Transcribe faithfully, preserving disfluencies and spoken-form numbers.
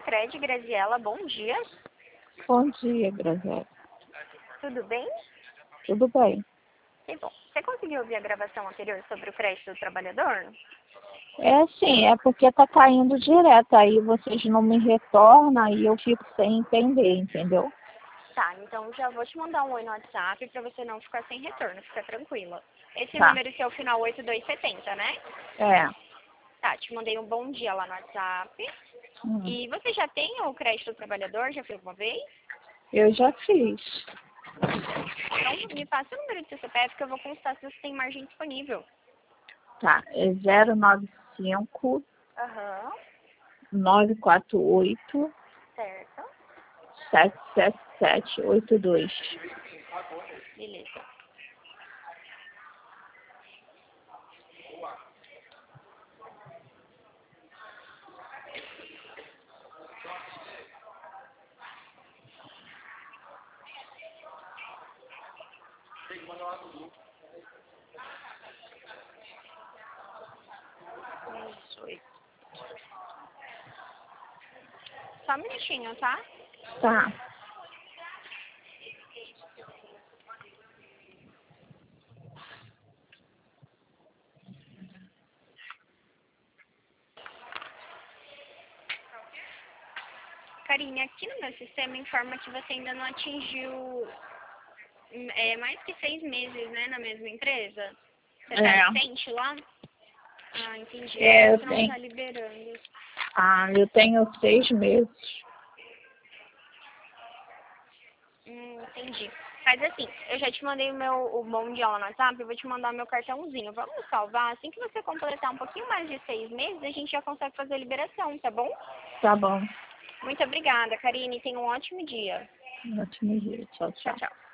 Sicredi, Graziela, bom dia. Bom dia, Graziela. Tudo bem? Tudo bem? Que bom. Você conseguiu ouvir a gravação anterior sobre o crédito do trabalhador? É assim, é porque tá caindo direto, aí vocês não me retornam, aí eu fico sem entender, entendeu? Tá, então já vou te mandar um oi no WhatsApp pra você não ficar sem retorno, fica tranquila. Esse Tá. número aqui é o final oito dois setenta, né? É. Tá, te mandei um bom dia lá no WhatsApp. Hum. E você já tem o crédito do trabalhador? Já fez alguma vez? Eu já fiz. Então me passa o número do seu C P F que eu vou consultar se você tem margem disponível. Tá, é zero nove cinco, Aham, nove quatro oito, certo. sete sete sete oito dois. Beleza. Isso aí. Só um minutinho, tá? Tá. Karine, aqui no meu sistema informa que você ainda não atingiu hum, é, mais que seis meses, né, na mesma empresa. Você tá É. recente lá? Ah, entendi. É, Então eu você não tenho. tá liberando. Ah, eu tenho seis meses. Hum, entendi. Mas assim, eu já te mandei o meu o bom dia lá no WhatsApp, eu vou te mandar o meu cartãozinho. Vamos salvar. Assim que você completar um pouquinho mais de seis meses, a gente já consegue fazer a liberação, tá bom? Tá bom. Muito obrigada, Karine. Tenha um ótimo dia. Ótimo dia. Tchau, Tchau, tchau. tchau.